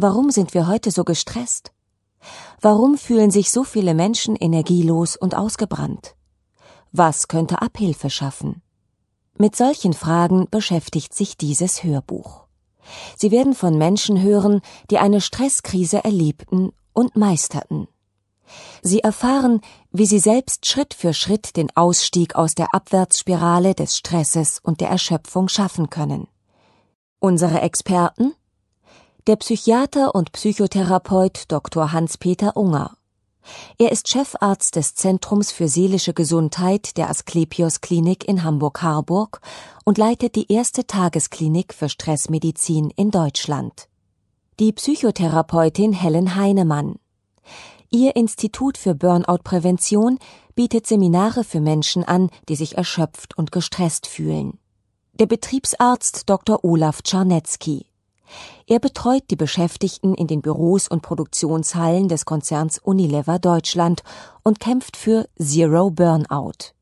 Warum sind wir heute so gestresst? Warum fühlen sich so viele Menschen energielos und ausgebrannt? Was könnte Abhilfe schaffen? Mit solchen Fragen beschäftigt sich dieses Hörbuch. Sie werden von Menschen hören, die eine Stresskrise erlebten und meisterten. Sie erfahren, wie sie selbst Schritt für Schritt den Ausstieg aus der Abwärtsspirale des Stresses und der Erschöpfung schaffen können. Unsere Experten? Der Psychiater und Psychotherapeut Dr. Hans-Peter Unger. Er ist Chefarzt des Zentrums für seelische Gesundheit der Asklepios-Klinik in Hamburg-Harburg und leitet die erste Tagesklinik für Stressmedizin in Deutschland. Die Psychotherapeutin Helen Heinemann. Ihr Institut für Burnout-Prävention bietet Seminare für Menschen an, die sich erschöpft und gestresst fühlen. Der Betriebsarzt Dr. Olaf Czarnecki. Er betreut die Beschäftigten in den Büros und Produktionshallen des Konzerns Unilever Deutschland und kämpft für Zero Burnout.